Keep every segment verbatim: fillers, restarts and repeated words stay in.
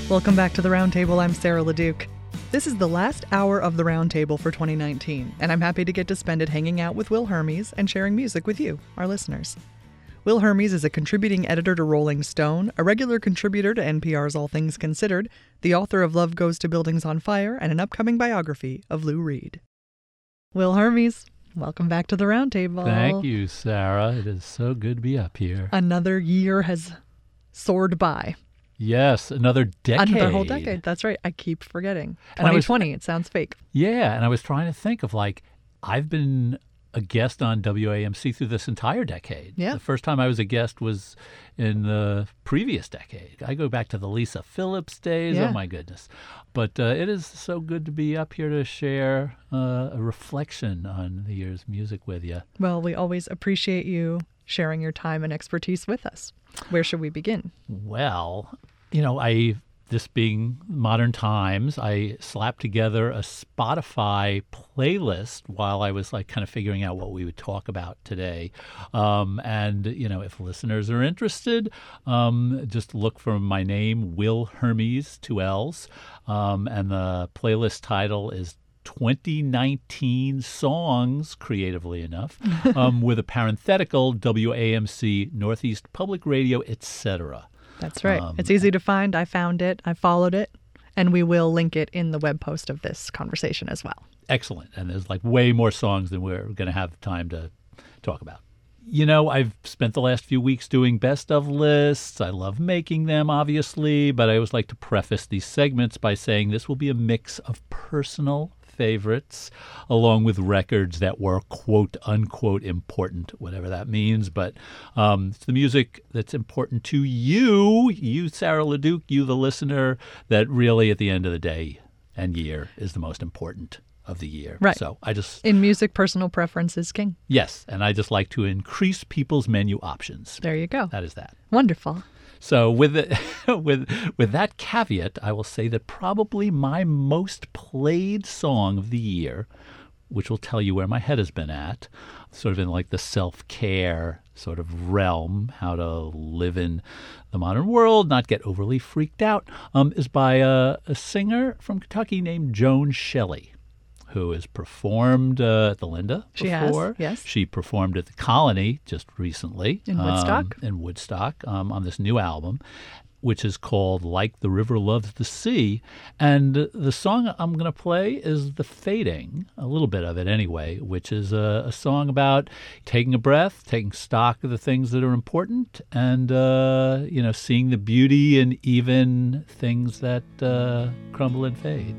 Welcome back to the Roundtable. I'm Sarah LeDuc. This is the last hour of the Roundtable for twenty nineteen, and I'm happy to get to spend it hanging out with Will Hermes and sharing music with you, our listeners. Will Hermes is a contributing editor to Rolling Stone, a regular contributor to N P R's All Things Considered, the author of Love Goes to Buildings on Fire, and an upcoming biography of Lou Reed. Will Hermes, welcome back to the Roundtable. Thank you, Sarah. It is so good to be up here. Another year has soared by. Yes, another decade. Another whole decade. That's right. I keep forgetting. And I was- twenty twenty, it sounds fake. Yeah, and I was trying to think of like, I've been a guest on W A M C through this entire decade. Yeah. The first time I was a guest was in the previous decade. I go back to the Lisa Phillips days. Yeah. Oh, my goodness. But uh, it is so good to be up here to share uh, a reflection on the year's music with you. Well, we always appreciate you sharing your time and expertise with us. Where should we begin? Well, you know, I this being modern times, I slapped together a Spotify playlist while I was like kind of figuring out what we would talk about today. Um, and, you know, if listeners are interested, um, just look for my name, Will Hermes, two L's. Um, and the playlist title is twenty nineteen songs, creatively enough, um, with a parenthetical W A M C, Northeast Public Radio, et cetera. That's right. Um, it's easy to find. I found it. I followed it. And we will link it in the web post of this conversation as well. Excellent. And there's like way more songs than we're going to have time to talk about. You know, I've spent the last few weeks doing best of lists. I love making them, obviously, but I always like to preface these segments by saying this will be a mix of personal favorites along with records that were quote unquote important, whatever that means. But um, it's the music that's important to you, you, Sarah LeDuc, you, the listener, that really at the end of the day and year is the most important of the year. Right. So I just... In music, personal preference is king. Yes. And I just like to increase people's menu options. There you go. That is that. Wonderful. So with the, with with that caveat, I will say that probably my most played song of the year, which will tell you where my head has been at, sort of in like the self-care sort of realm, how to live in the modern world, not get overly freaked out, um, is by a, a singer from Kentucky named Joan Shelley, who has performed uh, at the Linda She before. has, yes. She performed at the Colony just recently. In Woodstock. Um, in Woodstock um, on this new album, which is called Like the River Loves the Sea. And the song I'm going to play is The Fading, a little bit of it anyway, which is a, a song about taking a breath, taking stock of the things that are important, and, uh, you know, seeing the beauty in even things that uh, crumble and fade.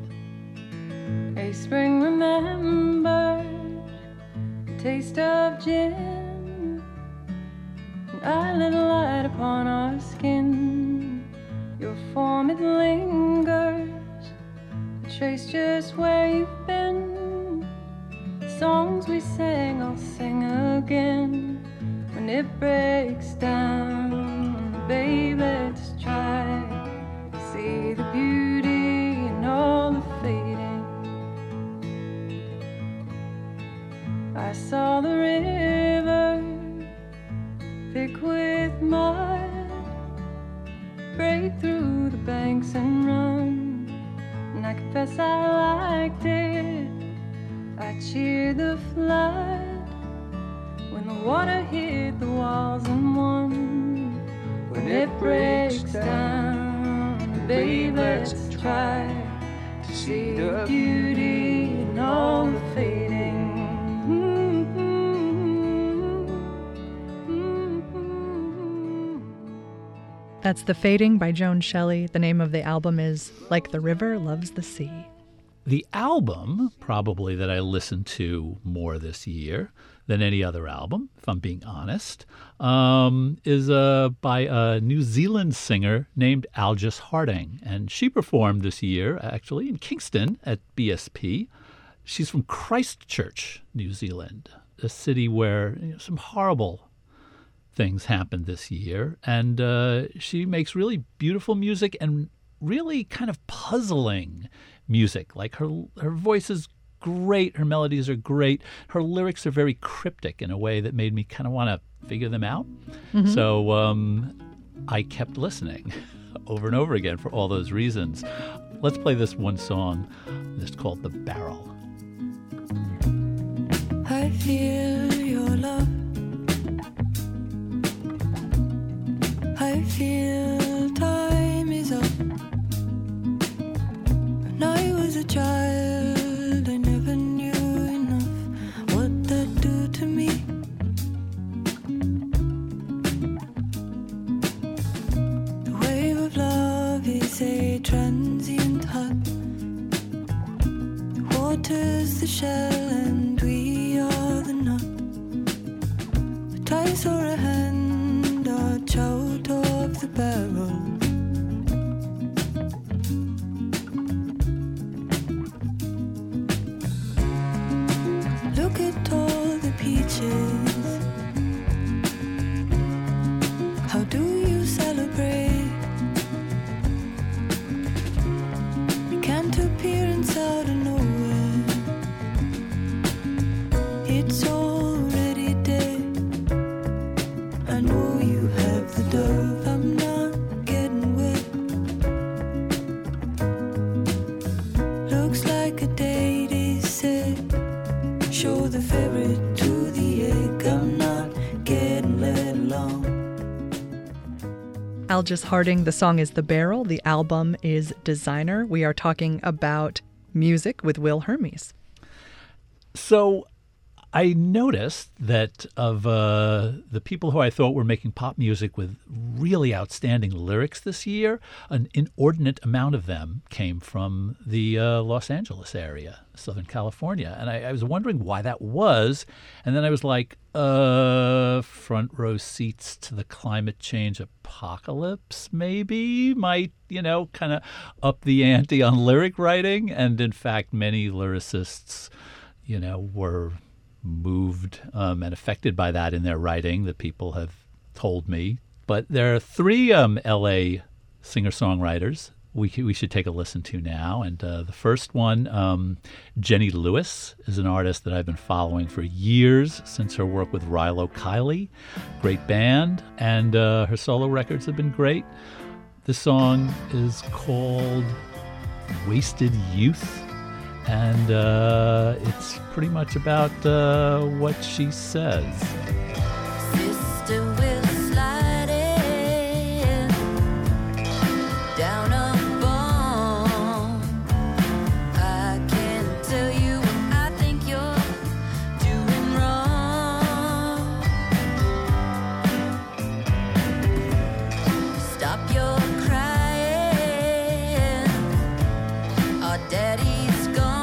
A spring remembered the taste of gin, and I lit a light upon our skin. Your form it lingers, a trace just where you've been. The songs we sang I'll sing again. When it breaks down, babe, let's try to see the beauty in all the fading. I saw the river thick with mud break through the banks and run, and I confess I liked it. I cheered the flood when the water hit the walls and won. When it breaks down, babe, let's try to see the beauty in all the fading. That's The Fading by Joan Shelley. The name of the album is Like the River Loves the Sea. The album, probably, that I listened to more this year than any other album, if I'm being honest, um, is uh, by a New Zealand singer named Algis Harding. And she performed this year, actually, in Kingston at B S P. She's from Christchurch, New Zealand, a city where you know, some horrible things happened this year. And uh, she makes really beautiful music and really kind of puzzling music. Like her her voice is great, her melodies are great, her lyrics are very cryptic in a way that made me kind of want to figure them out. Mm-hmm. So um, I kept listening over and over again for all those reasons. Let's play this one song that's called The Barrel. I feel your love. I feel time is up. When I was a child, I never knew enough what that do to me. The wave of love is a transient hut. The water's the shell and we are the nut. But I saw a hand arch out of the barrel. Look at all the peaches. How do you celebrate? You can't appearance out of nowhere. It's already dead. I know you have the dove. I'm not getting wet. Looks like a date is set. Show the ferret to the egg. I'm not getting let along. Algis Harding, the song is The Barrel, the album is Designer. We are talking about music with Will Hermes. So I noticed that of uh, the people who I thought were making pop music with really outstanding lyrics this year, an inordinate amount of them came from the uh, Los Angeles area, Southern California. And I, I was wondering why that was. And then I was like, uh, front row seats to the climate change apocalypse maybe might, you know, kind of up the ante on lyric writing. And in fact, many lyricists, you know, were moved um, and affected by that in their writing that people have told me. But there are three um, L A singer-songwriters we we should take a listen to now. And uh, the first one, um, Jenny Lewis, is an artist that I've been following for years since her work with Rilo Kiley. Great band, and uh, her solo records have been great. This song is called Wasted Youth. And uh, it's pretty much about uh, what she says. Sister will slide in down a bone. I can't tell you what I think you're doing wrong. Stop your crying. Our daddy's gone.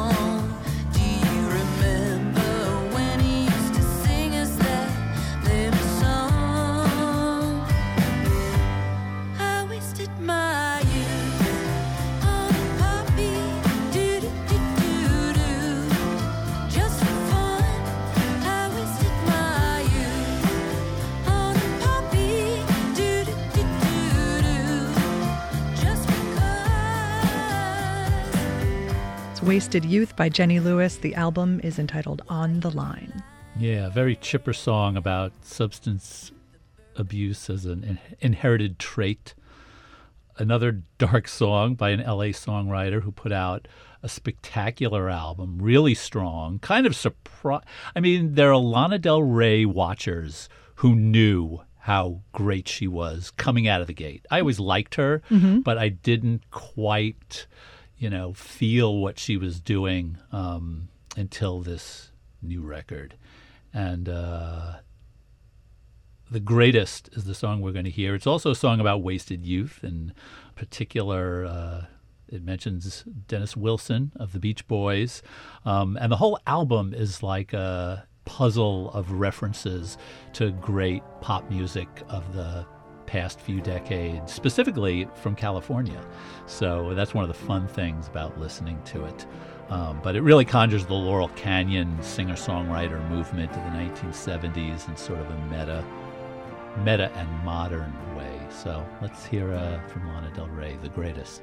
Wasted Youth by Jenny Lewis. The album is entitled On the Line. Yeah, very chipper song about substance abuse as an in- inherited trait. Another dark song by an L A songwriter who put out a spectacular album, really strong, kind of surprise. I mean, there are Lana Del Rey watchers who knew how great she was coming out of the gate. I always liked her, mm-hmm. but I didn't quite, you know, feel what she was doing um, until this new record. And uh, The Greatest is the song we're going to hear. It's also a song about wasted youth. In particular, uh, it mentions Dennis Wilson of the Beach Boys. Um, and the whole album is like a puzzle of references to great pop music of the past few decades, specifically from California. So that's one of the fun things about listening to it. Um, but it really conjures the Laurel Canyon singer-songwriter movement of the nineteen seventies in sort of a meta, meta and modern way. So let's hear uh, from Lana Del Rey, The Greatest.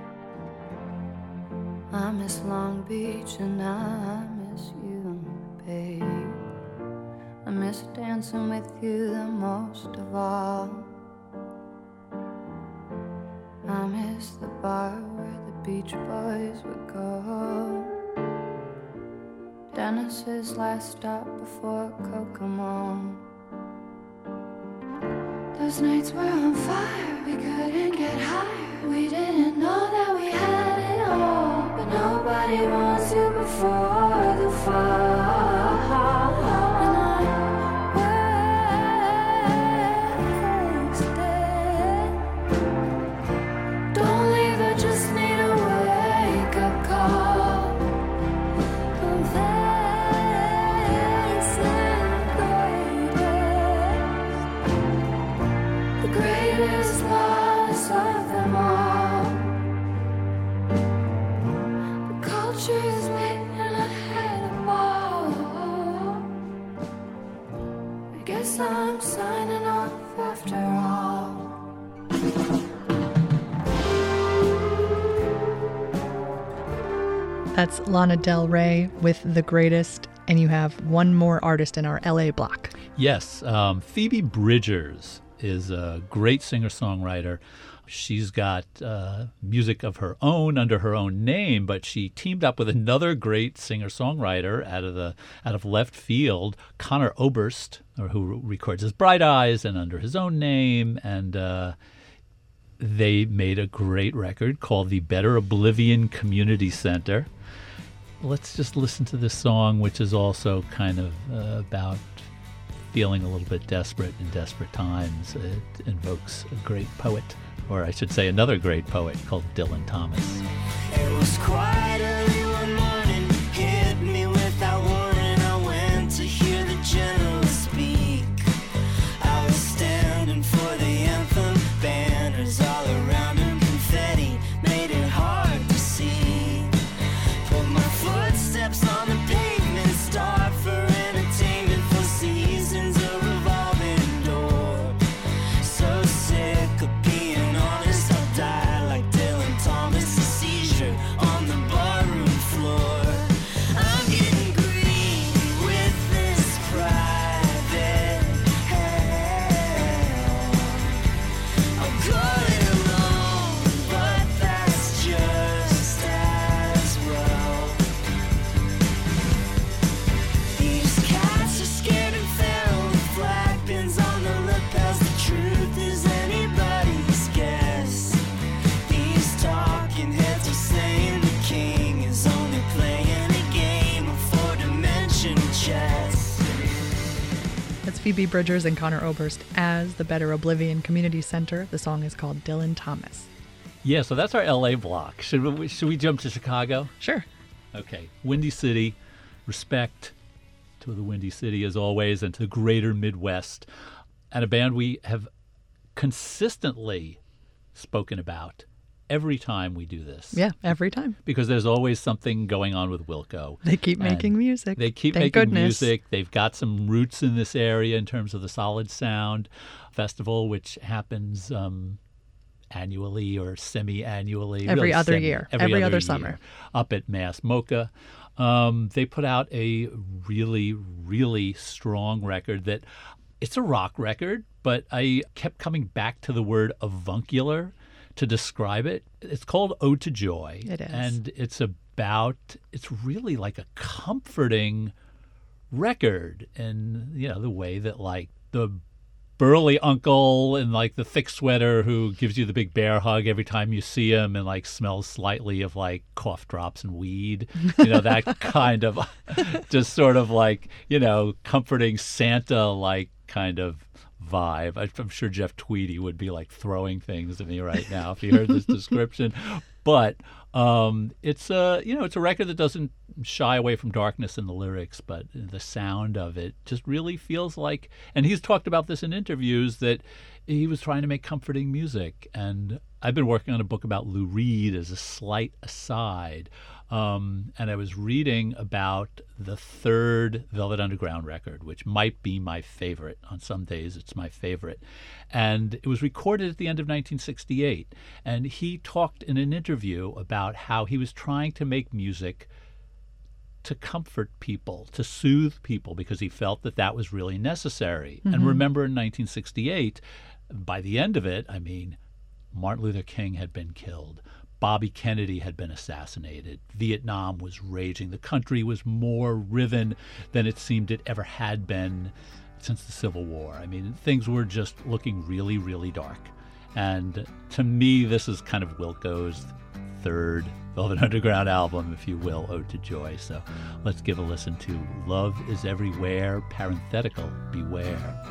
I miss Long Beach and I miss you, babe. I miss dancing with you the most of all. Thomas, the bar where the Beach Boys would go. Dennis's last stop before Kokomo. Those nights were on fire, we couldn't get higher. We didn't know that we had it all, but nobody wants you before the fall. And I wasted. Don't leave, I just need a wake-up call. And this is the greatest loss of them all. The culture's late and I had a ball. I guess I'm signing off after all. That's Lana Del Rey with The Greatest, and you have one more artist in our L A block. Yes, um, Phoebe Bridgers is a great singer-songwriter. She's got uh, music of her own under her own name, but she teamed up with another great singer-songwriter out of the out of left field, Conor Oberst, or who records as Bright Eyes and under his own name, and uh, they made a great record called the Better Oblivion Community Center. Let's just listen to this song, which is also kind of uh, about feeling a little bit desperate in desperate times. It invokes a great poet, or I should say another great poet called Dylan Thomas. It was quite early one morning, hit me without warning. I went to hear the general speak. I was standing for the anthem, banners all around and confetti made it hard to see. Put my footsteps on the pavement, start for entertainment, for seasons a revolving door. So sick of being honest, I'll die like Dylan Thomas, a seizure on the barroom floor. I'm getting green with this private hell. I'll go it alone, but that's just as well. These cats are scared and feral, with flag pins on the lapels. The truth is anybody's guess. These talking heads are saying the king is only playing a game of four-dimension chess. That's Phoebe Bridgers and Conor Oberst as the Better Oblivion Community Center. The song is called Dylan Thomas. Yeah, so that's our L A block. Should we, should we jump to Chicago? Sure. Okay, Windy City, respect to the Windy City as always, and to the greater Midwest, and a band we have consistently spoken about every time we do this. Yeah, every time. Because there's always something going on with Wilco. They keep And making music. They keep Thank making goodness. music. They've got some roots in this area in terms of the Solid Sound Festival, which happens um, annually or semi-annually. Every really other semi- year. Every other summer. Up at Mass Mocha. Um, they put out a really, really strong record that it's a rock record, but I kept coming back to the word avuncular to describe it. It's called Ode to Joy. It is. And it's about, it's really like a comforting record in, you know, the way that like the burly uncle in like the thick sweater who gives you the big bear hug every time you see him and like smells slightly of like cough drops and weed, you know, that kind of just sort of like, you know, comforting Santa like kind of vibe. I- I'm sure Jeff Tweedy would be like throwing things at me right now if he heard this description. But um, it's a, you know, it's a record that doesn't shy away from darkness in the lyrics, but the sound of it just really feels like, and he's talked about this in interviews, that he was trying to make comforting music. And I've been working on a book about Lou Reed as a slight aside. Um, and I was reading about the third Velvet Underground record, which might be my favorite. On some days, it's my favorite. And it was recorded at the end of nineteen sixty-eight. And he talked in an interview about how he was trying to make music to comfort people, to soothe people, because he felt that that was really necessary. Mm-hmm. And remember, in nineteen sixty-eight, by the end of it, I mean, Martin Luther King had been killed. Bobby Kennedy had been assassinated. Vietnam was raging. The country was more riven than it seemed it ever had been since the Civil War. I mean, things were just looking really, really dark. And to me, this is kind of Wilco's third Velvet Underground album, if you will, Ode to Joy. So let's give a listen to Love is Everywhere, parenthetical, Beware.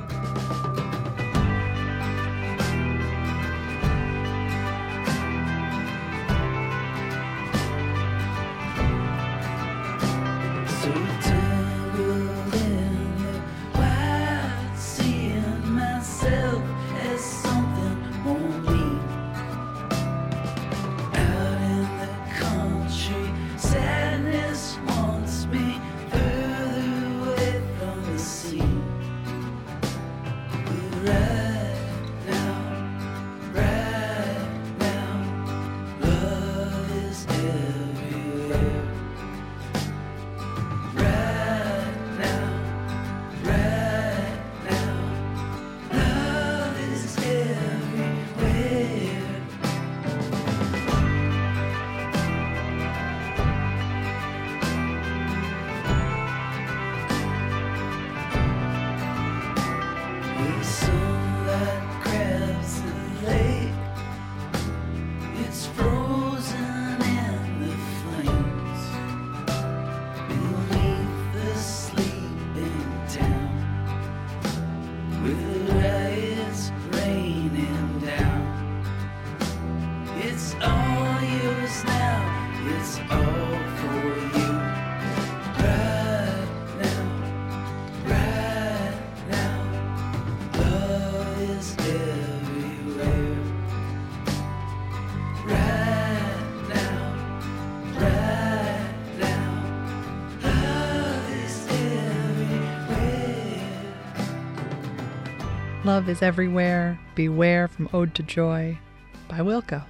Love is Everywhere, Beware from Ode to Joy by Wilco.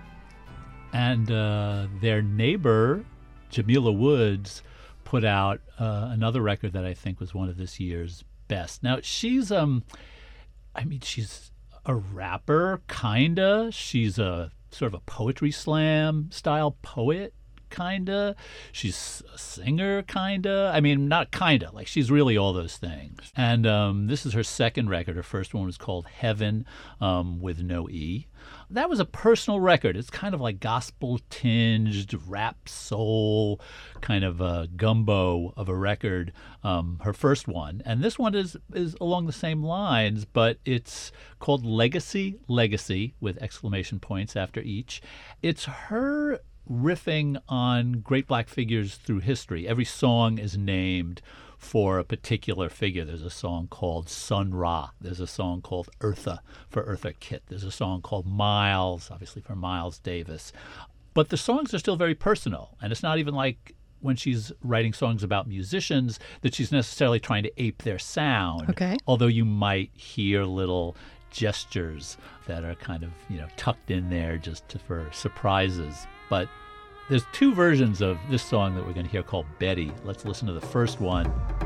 And uh, their neighbor, Jamila Woods, put out uh, another record that I think was one of this year's best. Now, she's, um, I mean, she's a rapper, kinda. She's a sort of a poetry slam style poet, kinda. She's a singer, kinda. I mean, not kinda. Like, she's really all those things. And um, this is her second record. Her first one was called Heaven, um, with no E. That was a personal record. It's kind of like gospel-tinged rap soul, kind of a gumbo of a record, um, her first one. And this one is is along the same lines, but it's called Legacy, Legacy, with exclamation points after each. It's her riffing on great black figures through history. Every song is named for a particular figure. There's a song called Sun Ra. There's a song called Eartha for Eartha Kitt. There's a song called Miles, obviously for Miles Davis. But the songs are still very personal, and it's not even like when she's writing songs about musicians that she's necessarily trying to ape their sound. Okay. Although you might hear little gestures that are kind of, you know, tucked in there just to, for surprises. But there's two versions of this song that we're going to hear called Betty. Let's listen to the first one.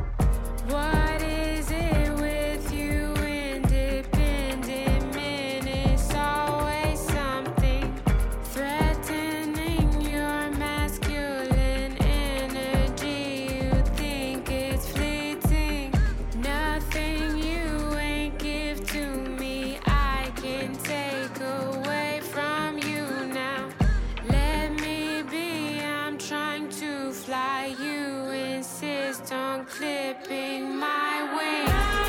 What is it with you independent men? It's always something threatening your masculine energy. You think it's fleeting. Nothing you ain't give to me I can take away from you now. Let me be, I'm trying to fly. You insist on clipping my wings.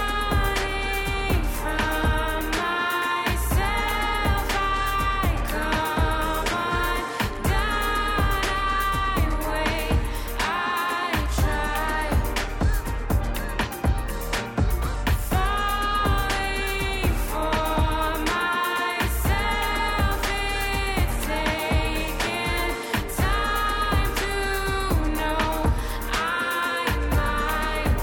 Running from myself, I come undone. I wait, I try. Falling for myself, it's taken time to know I'm mine.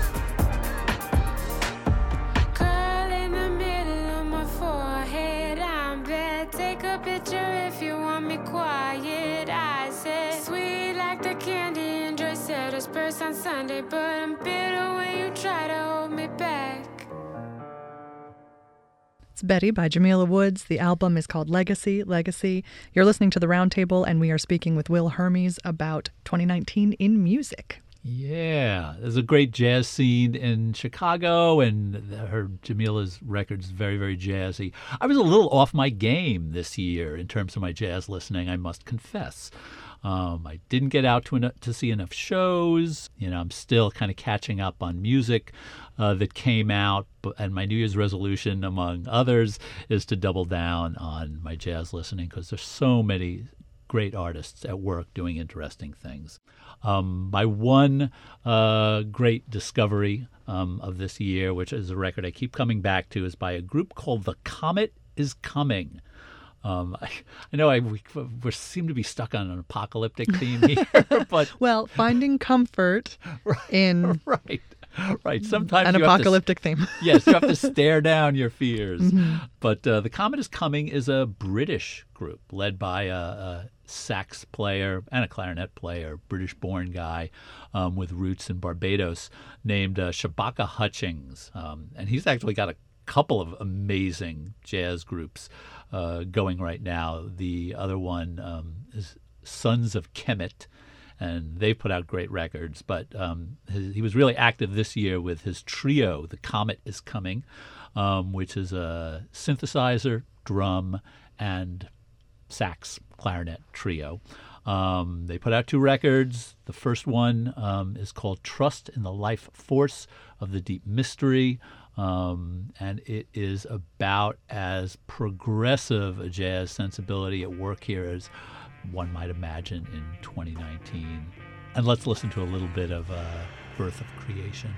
Curl in the middle of my forehead, I'm bad. Take a picture if you want me quiet. I said, sweet like the candy in Joy Setter's purse on Sunday, but I'm bitter when you try to hold me back. It's Betty by Jamila Woods. The album is called Legacy, Legacy. You're listening to The Roundtable, and we are speaking with Will Hermes about twenty nineteen in music. Yeah, there's a great jazz scene in Chicago, and her Jamila's record's very, very jazzy. I was a little off my game this year in terms of my jazz listening, I must confess. Um, I didn't get out to en- to see enough shows. You know, I'm still kind of catching up on music uh, that came out. But, and my New Year's resolution, among others, is to double down on my jazz listening because there's so many great artists at work doing interesting things. Um, my one uh, great discovery um, of this year, which is a record I keep coming back to, is by a group called The Comet is Coming. Um, I, I know I we, we seem to be stuck on an apocalyptic theme here, but Well, finding comfort in right, right. Sometimes an you have to- apocalyptic theme. yes, you have to stare down your fears. But uh, The Comet is Coming is a British group led by a, a sax player and a clarinet player, British-born guy um, with roots in Barbados named uh, Shabaka Hutchings. Um, and he's actually got a couple of amazing jazz groups uh, going right now. The other one um, is Sons of Kemet, and they've put out great records. But um, his, he was really active this year with his trio, The Comet is Coming, um, which is a synthesizer, drum, and sax clarinet trio. Um, they put out two records. The first one um, is called Trust in the Life Force of the Deep Mystery. Um, and it is about as progressive a jazz sensibility at work here as one might imagine in twenty nineteen. And let's listen to a little bit of uh, Birth of Creation.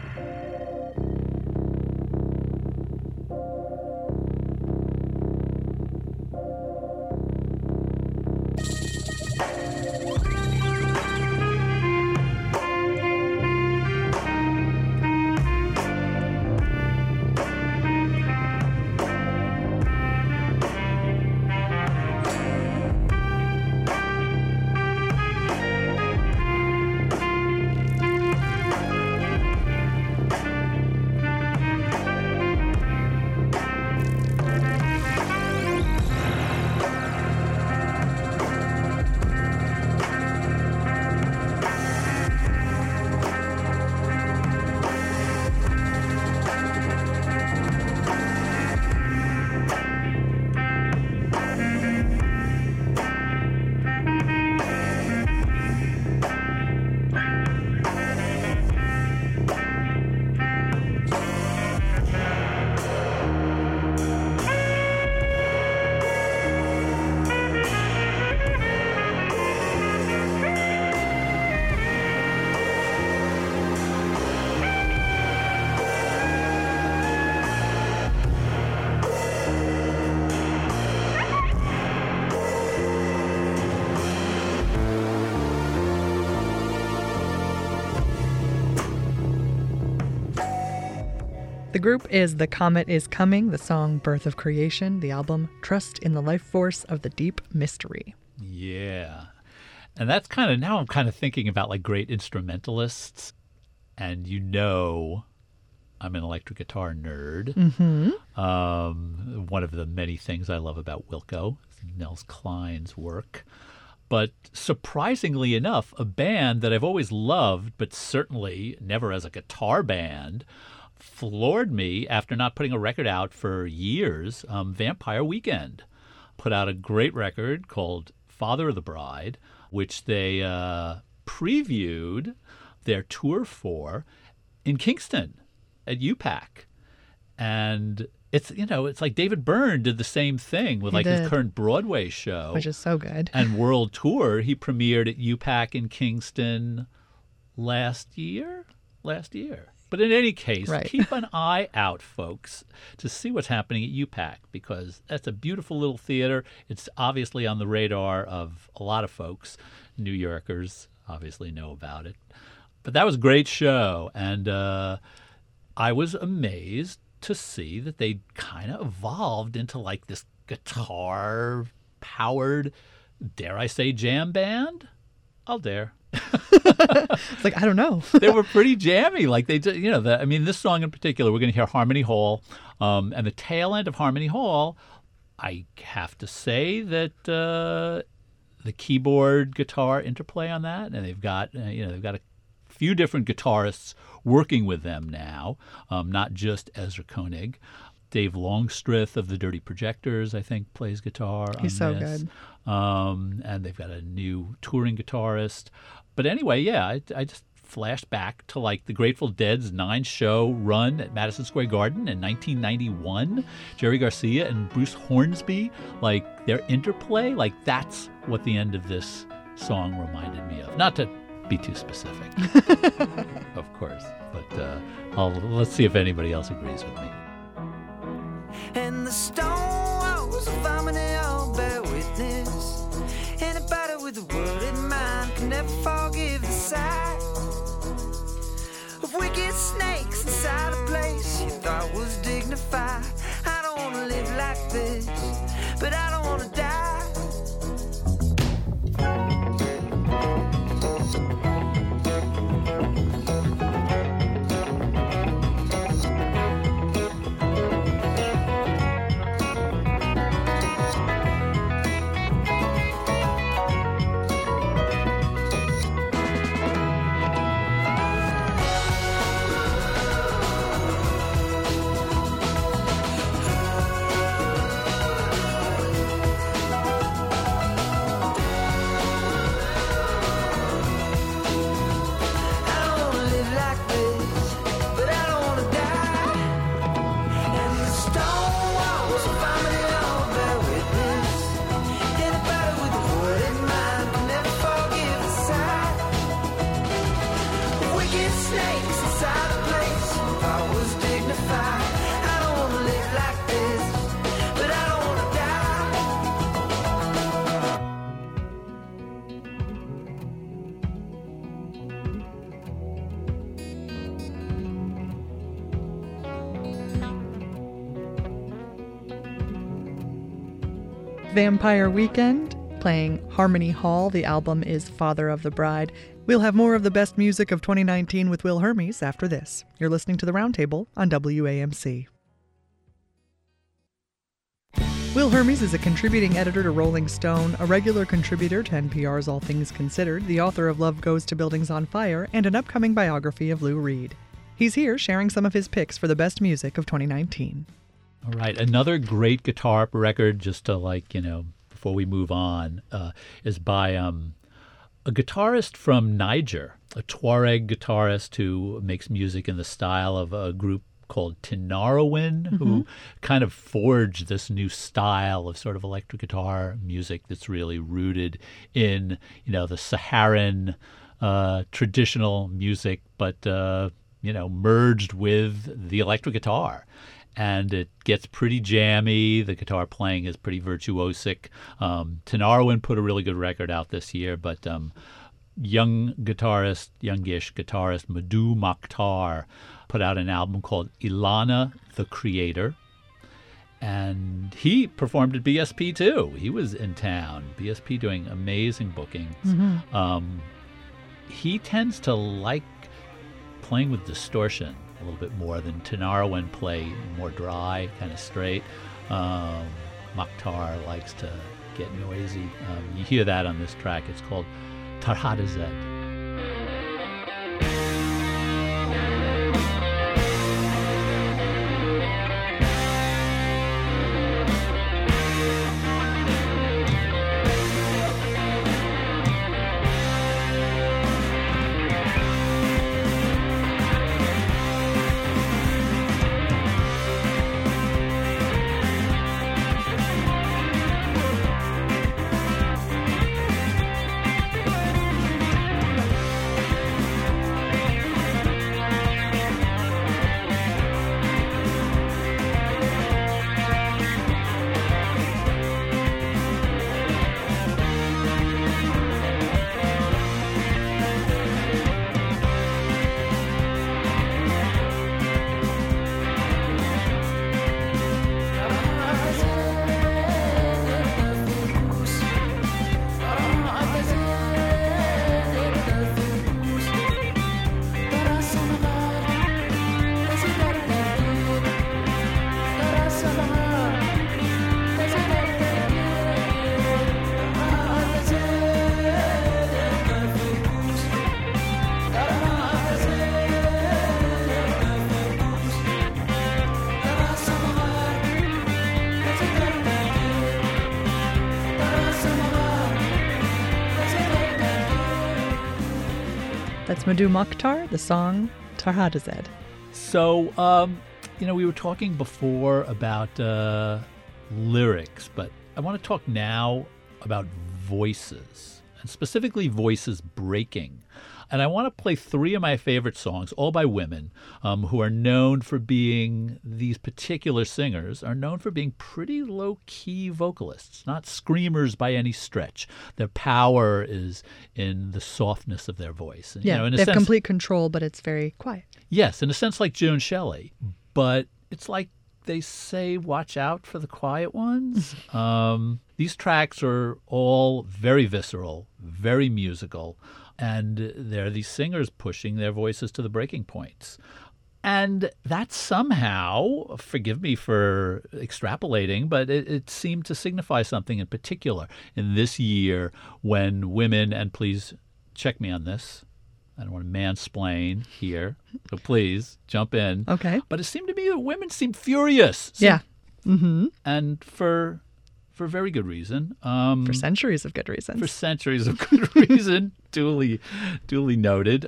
The group is The Comet is Coming, the song Birth of Creation, the album Trust in the Life Force of the Deep Mystery. Yeah. And that's kind of, now I'm kind of thinking about like great instrumentalists. And you know, I'm an electric guitar nerd. Mm-hmm. Um, one of the many things I love about Wilco, Nels Klein's work. But surprisingly enough, a band that I've always loved, but certainly never as a guitar band, floored me after not putting a record out for years. um, Vampire Weekend put out a great record called Father of the Bride, which they uh, previewed their tour for in Kingston at U PAC. And it's, you know, it's like David Byrne did the same thing with He like did. his current Broadway show. Which is so good. And World Tour, he premiered at U PAC in Kingston last year? Last year. But in any case, Right. keep an eye out, folks, to see what's happening at U PAC, because that's a beautiful little theater. It's obviously on the radar of a lot of folks. New Yorkers obviously know about it. But that was a great show, and uh, I was amazed to see that they kind of evolved into like this guitar-powered, dare I say, jam band? I'll dare. It's like, I don't know. They were pretty jammy. Like they did, you know, the, I mean, this song in particular, we're going to hear Harmony Hall. Um, and the tail end of Harmony Hall, I have to say that uh, the keyboard guitar interplay on that, and they've got, uh, you know, they've got a few different guitarists working with them now, um, not just Ezra Koenig. Dave Longstreth of the Dirty Projectors, I think, plays guitar on He's so this. good. Um, and they've got a new touring guitarist. But anyway, yeah, I, I just flashed back to like the Grateful Dead's nine-show run at Madison Square Garden in nineteen ninety-one. Jerry Garcia and Bruce Hornsby, like their interplay, like that's what the end of this song reminded me of. Not to be too specific, of course, but uh, I'll, let's see if anybody else agrees with me. And the stone walls of harmony all bear witness. Anybody with a word in mind can never forgive the sight of wicked snakes inside a place you thought was dignified. I don't want to live like this, but I don't want to die. Vampire Weekend, playing Harmony Hall. The album is Father of the Bride. We'll have more of the best music of twenty nineteen with Will Hermes after this. You're listening to The Roundtable on W A M C. Will Hermes is a contributing editor to Rolling Stone, a regular contributor to N P R's All Things Considered, the author of Love Goes to Buildings on Fire, and an upcoming biography of Lou Reed. He's here sharing some of his picks for the best music of twenty nineteen. All right. Another great guitar record, just to like, you know, before we move on, uh, is by um, a guitarist from Niger, a Tuareg guitarist who makes music in the style of a group called Tinariwen, mm-hmm. who kind of forged this new style of sort of electric guitar music that's really rooted in, you know, the Saharan uh, traditional music, but, uh, you know, merged with the electric guitar. And it gets pretty jammy. The guitar playing is pretty virtuosic. Um, Tinariwen put a really good record out this year, but um, young guitarist, youngish guitarist Madhu Mokhtar put out an album called Ilana the Creator. And he performed at B S P too. He was in town. B S P doing amazing bookings. Mm-hmm. Um, he tends to like playing with distortion a little bit more than Tinariwen play, more dry, kind of straight. Um, Mokhtar likes to get noisy. Um, you hear that on this track. It's called Tarhada Zed. That's Madhu Mokhtar, the song Tarhadazed. So, um, you know, we were talking before about uh, lyrics, but I want to talk now about voices, and specifically voices breaking. And I want to play three of my favorite songs, all by women, um, who are known for being, these particular singers are known for being pretty low-key vocalists, not screamers by any stretch. Their power is in the softness of their voice. And, Yeah, you know, in a they have sense, complete control, but it's very quiet. Yes, in a sense like June Shelley. But it's like they say, watch out for the quiet ones. um, these tracks are all very visceral, very musical. And there are these singers pushing their voices to the breaking points. And that somehow, forgive me for extrapolating, but it, it seemed to signify something in particular in this year when women, and please check me on this, I don't want to mansplain here, so please jump in. Okay. But it seemed to me that women seemed furious. Yeah. Mm-hmm. And for for very good reason. Um, For centuries of good reasons. for centuries of good reason, duly, duly noted.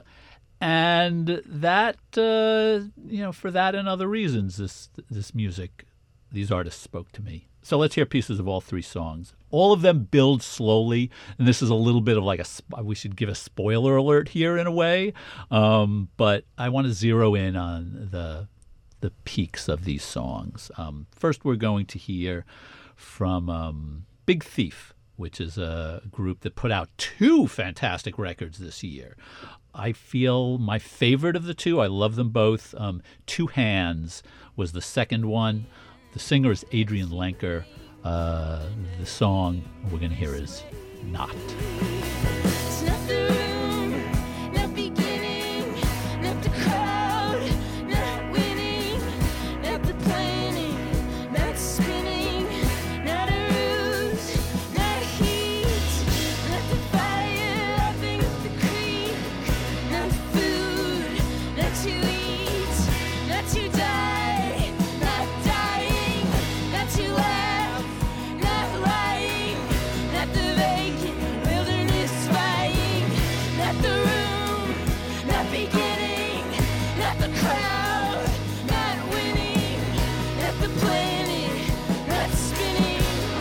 And that, uh, you know, for that and other reasons, this this music, these artists spoke to me. So let's hear pieces of all three songs. All of them build slowly, and this is a little bit of like a, sp- we should give a spoiler alert here in a way, um, but I want to zero in on the the peaks of these songs. Um, first, we're going to hear from um, Big Thief, which is a group that put out two fantastic records this year. I feel my favorite of the two, I love them both. Um, Two Hands was the second one. The singer is Adrian Lenker. Uh, the song we're going to hear is Not. It's not the room, not beginning, not the crowd, not winning, not the planning, not spinning, not a ruse, not heat, not the fire laughing at the creek, not food, not to eat, not to die, not dying, not to laugh, not lying, not the vacant wilderness flying, not the room, not beginning, not the crowd, not winning, not the planet, not spinning.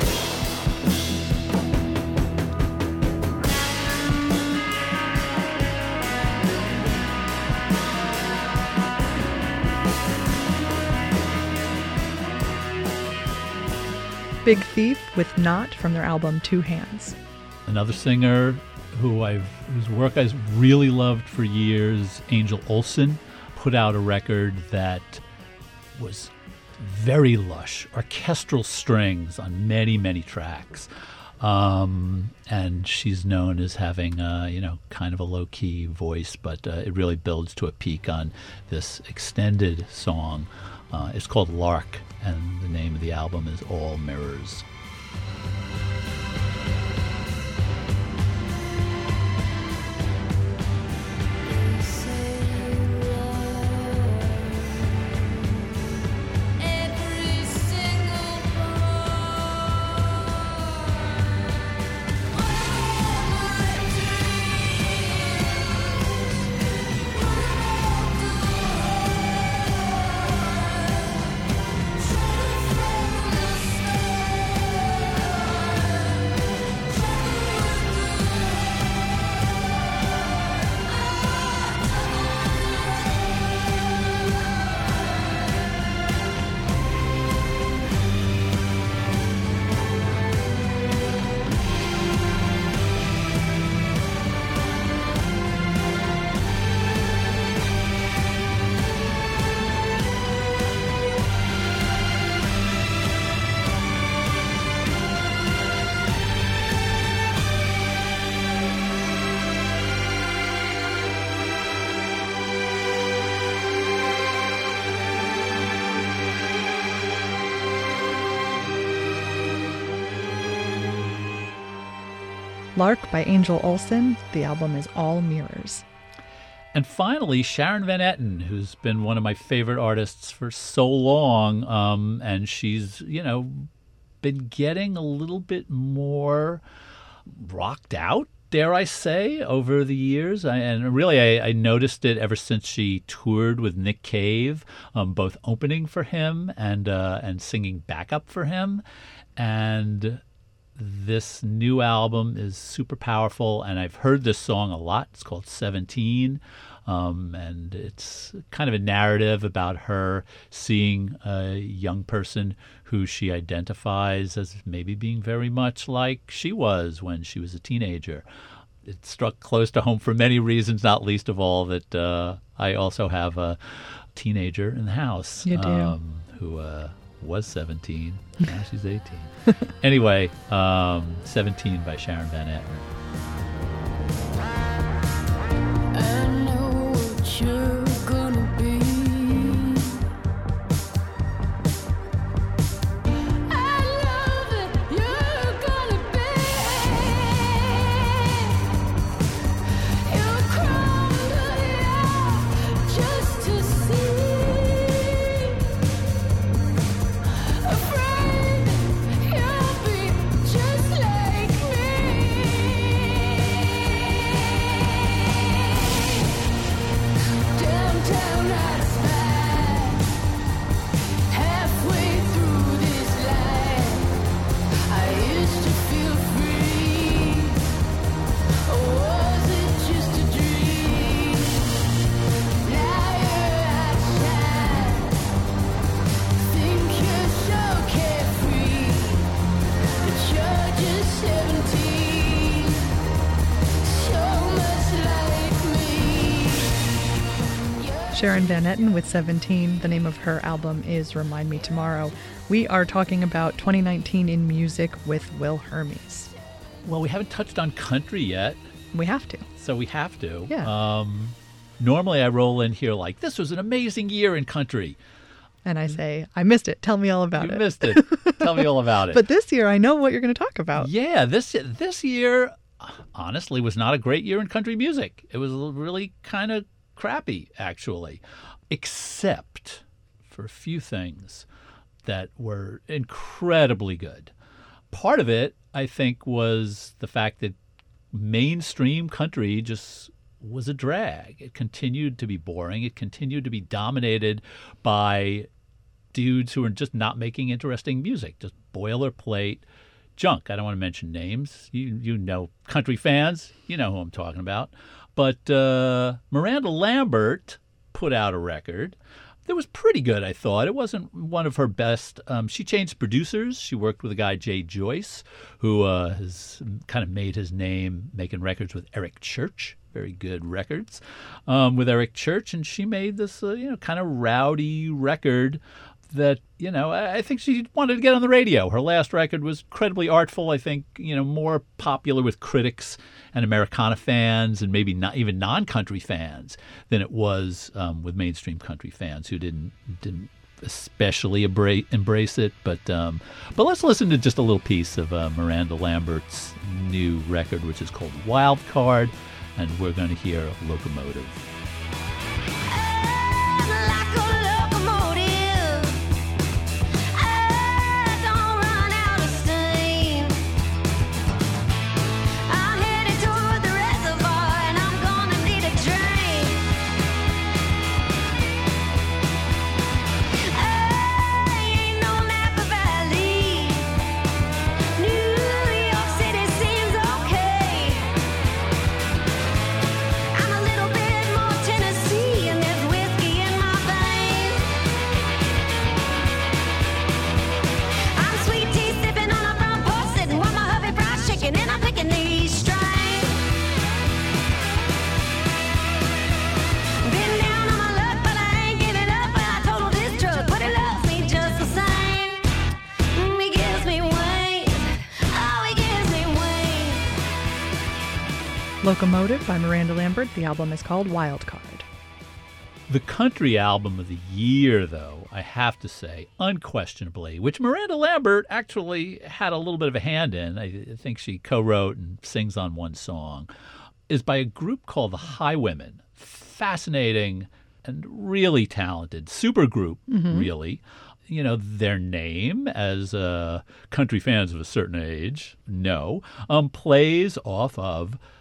Big Thief with Not from their album Two Hands. Another singer who I've whose work I've really loved for years, Angel Olsen, put out a record that was very lush, orchestral strings on many, many tracks. Um, and she's known as having, uh, you know, kind of a low-key voice, but uh, it really builds to a peak on this extended song. Uh, it's called Lark, and the name of the album is All Mirrors. Every single Lark by Angel Olsen. The album is All Mirrors. And finally, Sharon Van Etten, who's been one of my favorite artists for so long, um, and she's, you know, been getting a little bit more rocked out dare I say, over the years. I, and really, I, I noticed it ever since she toured with Nick Cave, um, both opening for him and uh, and singing backup for him. And this new album is super powerful, and I've heard this song a lot. It's called seventeen, um, and it's kind of a narrative about her seeing a young person who she identifies as maybe being very much like she was when she was a teenager. It struck close to home for many reasons, not least of all that uh, I also have a teenager in the house. You do. Um, who uh, was seventeen. Now she's eighteen. Anyway, um, seventeen by Sharon Van Etten. I know what you're gonna be. I love it, you're gonna be. You'll crumble it just to see. Afraid you'll be just like me. Downtown I spy. Halfway through this life, I used to feel free. Or was it just a dream? Now you're outside. Think you're so carefree, but you're just seventeen. So much like me. Sharon Van Etten with seventeen. The name of her album is Remind Me Tomorrow. We are talking about twenty nineteen in music with Will Hermes. Well, we haven't touched on country yet, We have to. so we have to. Yeah. Um, normally I roll in here like, this was an amazing year in country. And I say, I missed it. Tell me all about You it. missed it. Tell me all about it. But this year, I know what you're going to talk about. Yeah, this this year, honestly, was not a great year in country music. It was really kind of crappy, actually, except for a few things that were incredibly good. Part of it, I think, was the fact that mainstream country just was a drag. It continued to be boring. It continued to be dominated by dudes who are just not making interesting music, just boilerplate junk. I don't want to mention names. You you know country fans, you know who I'm talking about. But uh, Miranda Lambert put out a record that was pretty good, I thought. It wasn't one of her best. Um, she changed producers. She worked with a guy, Jay Joyce, who uh, has kind of made his name making records with Eric Church. Very good records um, with Eric Church. And she made this, uh, you know, kind of rowdy record that, you know, I, I think she wanted to get on the radio. Her last record was incredibly artful, I think, you know, more popular with critics and Americana fans and maybe not even non-country fans than it was um, with mainstream country fans who didn't didn't especially embrace, embrace it. But um, but let's listen to just a little piece of uh, Miranda Lambert's new record, which is called Wild Card, and we're going to hear Locomotive. Like a locomotive, I don't run out of steam. I'm headed toward the reservoir, and I'm gonna need a train. I ain't no Napa Valley. New York City seems okay. I'm a little bit more Tennessee, and there's whiskey in my veins. I'm sweet tea sipping on a front porch, sitting with my hubby fried chicken, and I'm picking these strains. Been down on my luck, but I ain't giving up. When I total this truck, but it loves me just the same. Mm, he gives me wings. Oh, he gives me wings. Locomotive by Miranda Lambert. The album is called Wild Card. The country album of the year, though, I have to say, unquestionably, which Miranda Lambert actually had a little bit of a hand in, I think she co-wrote and sings on one song, is by a group called the Highwomen. Fascinating and really talented, super group, really. You know, their name, as uh, country fans of a certain age know, um, plays off of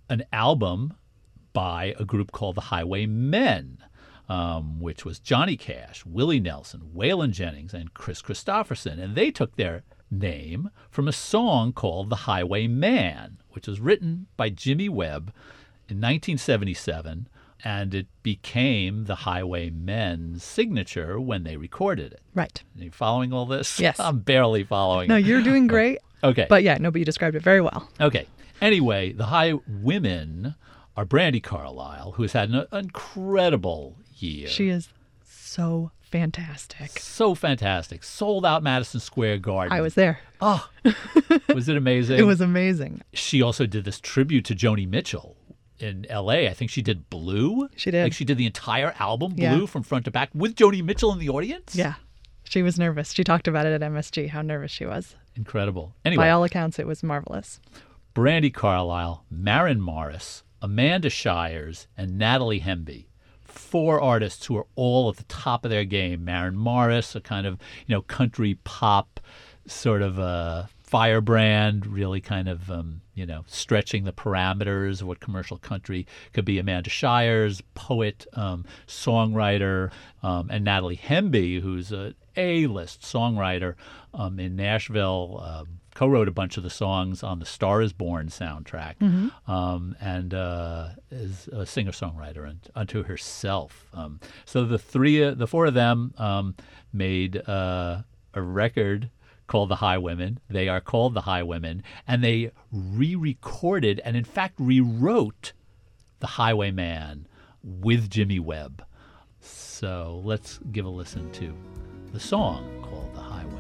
an album by a group called the Highwaymen, um, which was Johnny Cash, Willie Nelson, Waylon Jennings, and Chris Christopherson. And they took their name from a song called The Highwayman, which was written by Jimmy Webb in nineteen seventy-seven, and it became the Highwaymen's signature when they recorded it. Right. Are you following all this? Yes. I'm barely following. No, you're doing great. Okay. But yeah, no, but you described it very well. Okay. Anyway, the Highwomen are Brandi Carlile, who has had an incredible year. She is so fantastic. So fantastic. Sold out Madison Square Garden. I was there. Oh, was it amazing? It was amazing. She also did this tribute to Joni Mitchell in L A. I think she did Blue. She did. Like she did the entire album, Blue, Yeah. from front to back, with Joni Mitchell in the audience. Yeah. She was nervous. She talked about it at M S G, how nervous she was. Incredible. Anyway, By all accounts, it was marvelous. Brandi Carlile, Maren Morris, Amanda Shires, and Natalie Hemby. Four artists who are all at the top of their game. Maren Morris, a kind of, you know, country pop sort of a firebrand, really kind of, um, you know, stretching the parameters of what commercial country could be. Amanda Shires, poet, um, songwriter, um, and Natalie Hemby, who's a A-list songwriter um, in Nashville, um, co-wrote a bunch of the songs on the Star is Born soundtrack, um, and uh, is a singer-songwriter un- unto herself. Um, so the three, uh, the four of them um, made uh, a record called The Highwomen. They are called The Highwomen, and they re-recorded and in fact rewrote The Highwayman with Jimmy Webb. So let's give a listen to the song called The Highwomen.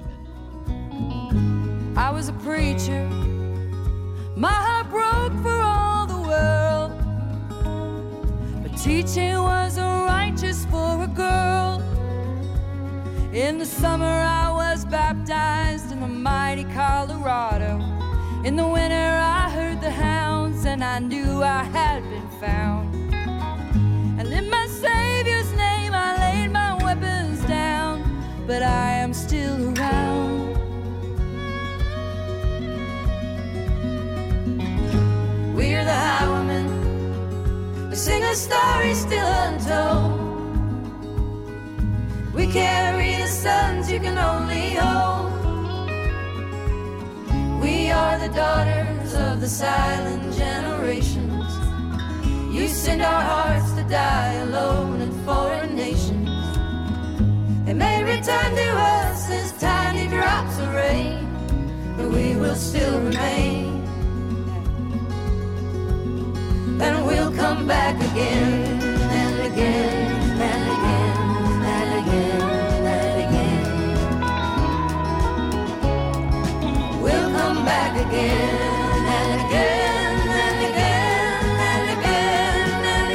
I was a preacher. My heart broke for all the world. But teaching wasn't righteous for a girl. In the summer I was baptized in the mighty Colorado. In the winter I heard the hounds and I knew I had been found. And in my Savior's name I laid my weapons down. But I am still around. We're the Highwomen. We sing a story still untold. We carry the sons you can only hold. We are the daughters of the silent generations. You send our hearts to die alone in foreign nations. They may return to us as tiny drops of rain, but we will still remain. Then we'll come back again and again and again and again and again. We'll come back again and again and again and again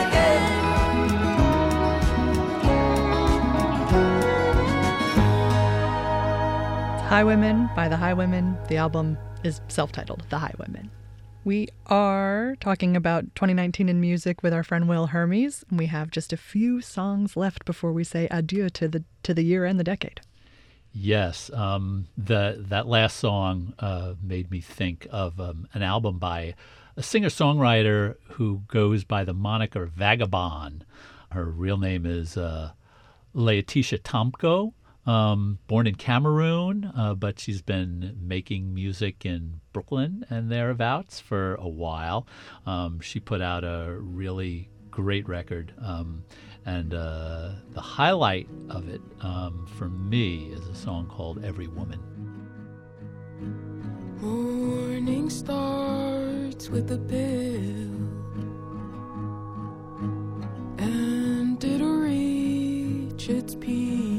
and again. Highwomen by the Highwomen. The album is self-titled, The Highwomen. We are talking about twenty nineteen in music with our friend Will Hermes, and we have just a few songs left before we say adieu to the to the year and the decade. Yes, um, the that last song uh, made me think of um, an album by a singer-songwriter who goes by the moniker Vagabond. Her real name is uh, Laetitia Tomko. Um, born in Cameroon, uh, but she's been making music in Brooklyn and thereabouts for a while. Um, she put out a really great record, um, and uh, the highlight of it um, for me is a song called Every Woman. Morning starts with a pill, and it'll reach its peak.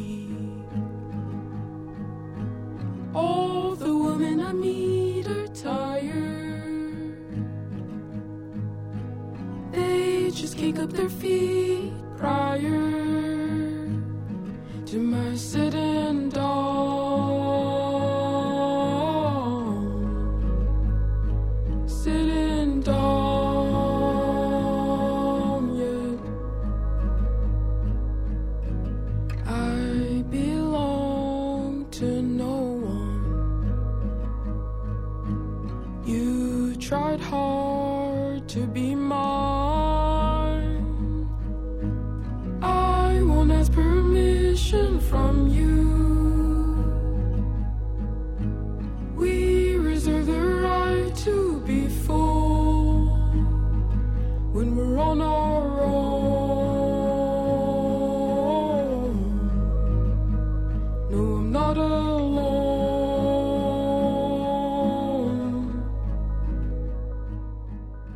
All the women I meet are tired. They just kick up their feet prior to my sitting down. Sitting down, yeah. I belong to no tried hard to be mine.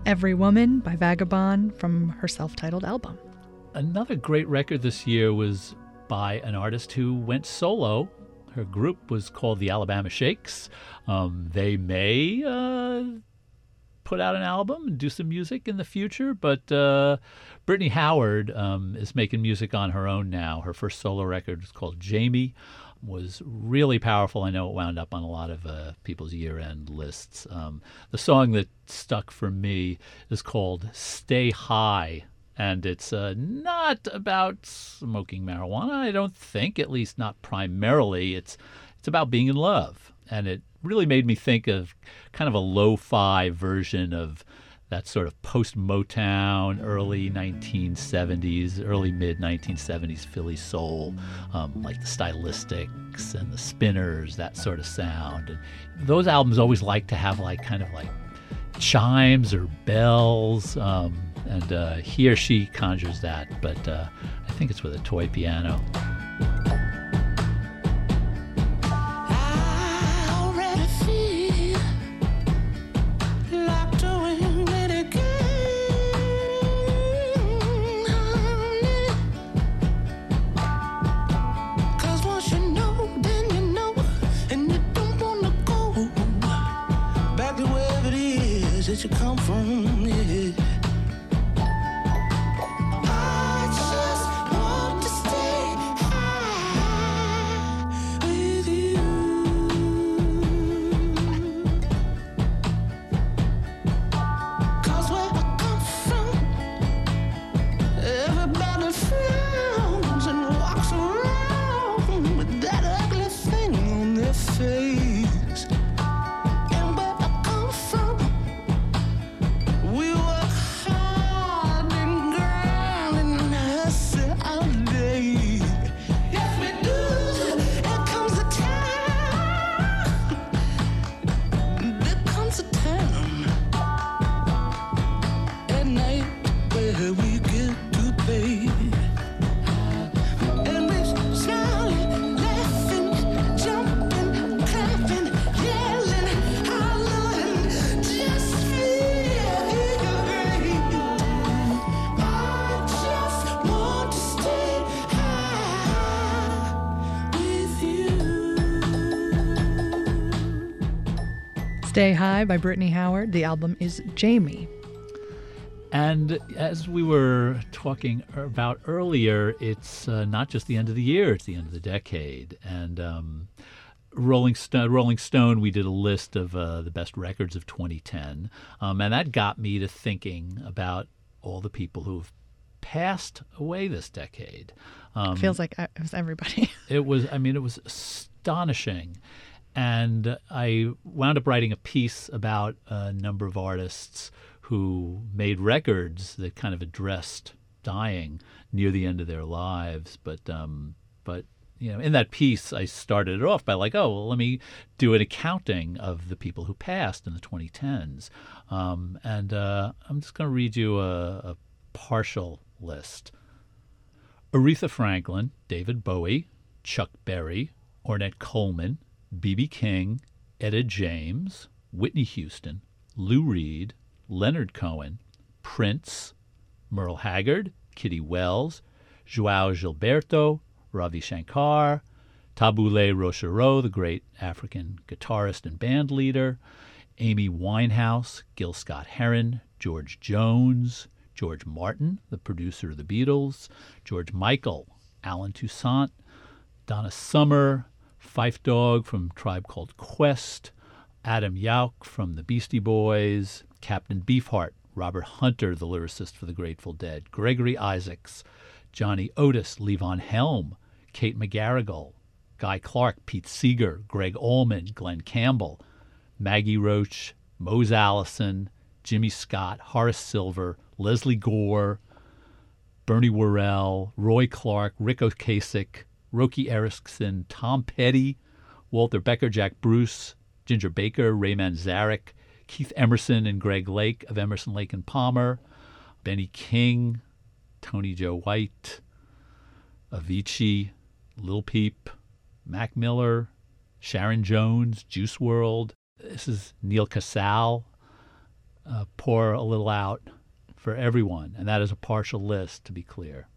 Every Woman by Vagabond from her self-titled album. Another great record this year was by an artist who went solo. Her group was called the Alabama Shakes. Um, they may uh, put out an album and do some music in the future, but uh, Brittany Howard um, is making music on her own now. Her first solo record is called Jamie. Was really powerful. I know it wound up on a lot of uh, people's year-end lists. Um, the song that stuck for me is called Stay High, and it's uh, not about smoking marijuana, I don't think, at least not primarily. It's it's about being in love, and it really made me think of kind of a lo-fi version of that sort of post-Motown, early nineteen seventies, early mid-nineteen seventies Philly soul, um, like the Stylistics and the Spinners, that sort of sound. And those albums always like to have like kind of like chimes or bells, um, and uh, he or she conjures that, but uh, I think it's with a toy piano. That you come from, yeah. I just want to stay high with you. 'Cause where I come from, everybody frowns and walks around with that ugly thing on their face. Stay High by Brittany Howard. The album is Jamie. And as we were talking about earlier, it's uh, not just the end of the year, it's the end of the decade. And um, Rolling, Sto- Rolling Stone, we did a list of uh, the best records of twenty ten. Um, and that got me to thinking about all the people who've passed away this decade. Um, It feels like it was everybody. It was, I mean, it was astonishing. And I wound up writing a piece about a number of artists who made records that kind of addressed dying near the end of their lives. But, um, but you know, in that piece, I started it off by like, oh, well, let me do an accounting of the people who passed in the twenty tens. Um, and uh, I'm just going to read you a, a partial list. Aretha Franklin, David Bowie, Chuck Berry, Ornette Coleman, B B King, Etta James, Whitney Houston, Lou Reed, Leonard Cohen, Prince, Merle Haggard, Kitty Wells, Joao Gilberto, Ravi Shankar, Tabule Rochereau, the great African guitarist and band leader, Amy Winehouse, Gil Scott-Heron, George Jones, George Martin, the producer of the Beatles, George Michael, Alan Toussaint, Donna Summer, Phife Dawg from Tribe Called Quest, Adam Yauch from the Beastie Boys, Captain Beefheart, Robert Hunter, the lyricist for the Grateful Dead, Gregory Isaacs, Johnny Otis, Levon Helm, Kate McGarrigle, Guy Clark, Pete Seeger, Greg Allman, Glenn Campbell, Maggie Roach, Mose Allison, Jimmy Scott, Horace Silver, Leslie Gore, Bernie Worrell, Roy Clark, Rick Ocasek, Roky Erickson, Tom Petty, Walter Becker, Jack Bruce, Ginger Baker, Ray Manzarek, Keith Emerson and Greg Lake of Emerson, Lake and Palmer, Benny King, Tony Joe White, Avicii, Lil Peep, Mac Miller, Sharon Jones, Juice world. This is Neil Casal, uh, pour a little out for everyone, and that is a partial list, to be clear.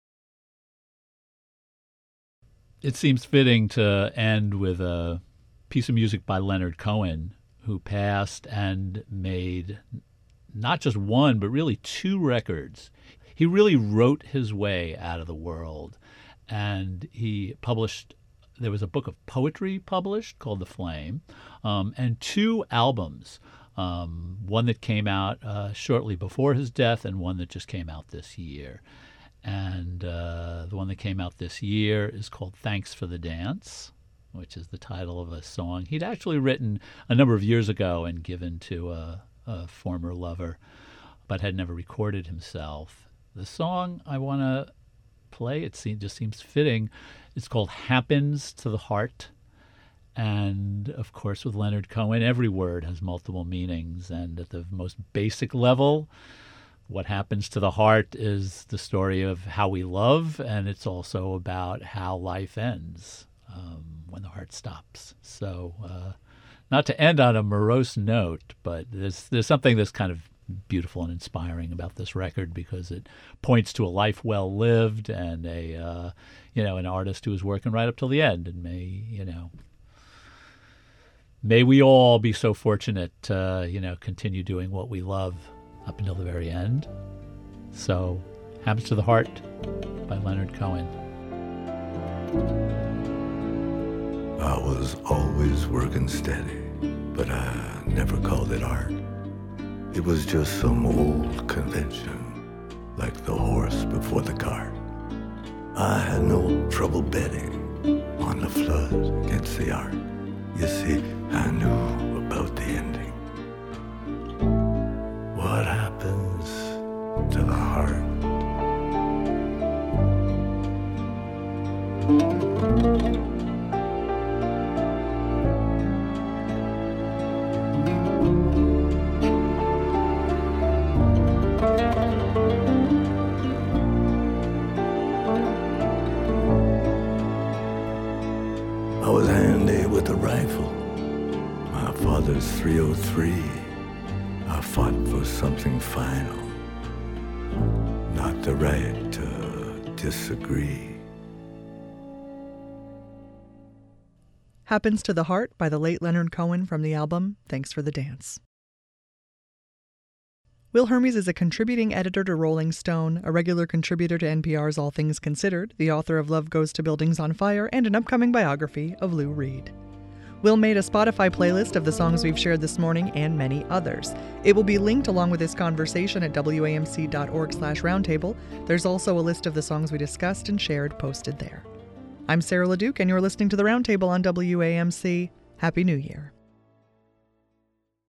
It seems fitting to end with a piece of music by Leonard Cohen, who passed and made not just one, but really two records. He really wrote his way out of the world, and he published, there was a book of poetry published called The Flame, um, and two albums, um, one that came out uh, shortly before his death and one that just came out this year. And uh, the one that came out this year is called Thanks for the Dance, which is the title of a song he'd actually written a number of years ago and given to a, a former lover, but had never recorded himself. The song I want to play, it seems, just seems fitting. It's called Happens to the Heart. And, of course, with Leonard Cohen, every word has multiple meanings. And at the most basic level, what happens to the heart is the story of how we love, and it's also about how life ends um, when the heart stops. So uh, not to end on a morose note, but there's, there's something that's kind of beautiful and inspiring about this record because it points to a life well lived and a uh, you know an artist who is working right up till the end. And may you know may we all be so fortunate to you know continue doing what we love up until the very end. So, Happens to the Heart by Leonard Cohen. I was always working steady, but I never called it art. It was just some old convention, like the horse before the cart. I had no trouble betting on the flood against the art. You see, I knew about the ending. What happens to the heart? I was handy with a rifle, my father's three oh three. I fought for something final, not the right to disagree. Happens to the Heart by the late Leonard Cohen from the album Thanks for the Dance. Will Hermes is a contributing editor to Rolling Stone, a regular contributor to N P R's All Things Considered, the author of Love Goes to Buildings on Fire, and an upcoming biography of Lou Reed. Will made a Spotify playlist of the songs we've shared this morning and many others. It will be linked along with this conversation at W A M C dot org slash roundtable. There's also a list of the songs we discussed and shared posted there. I'm Sarah LeDuc, and you're listening to The Roundtable on W A M C. Happy New Year.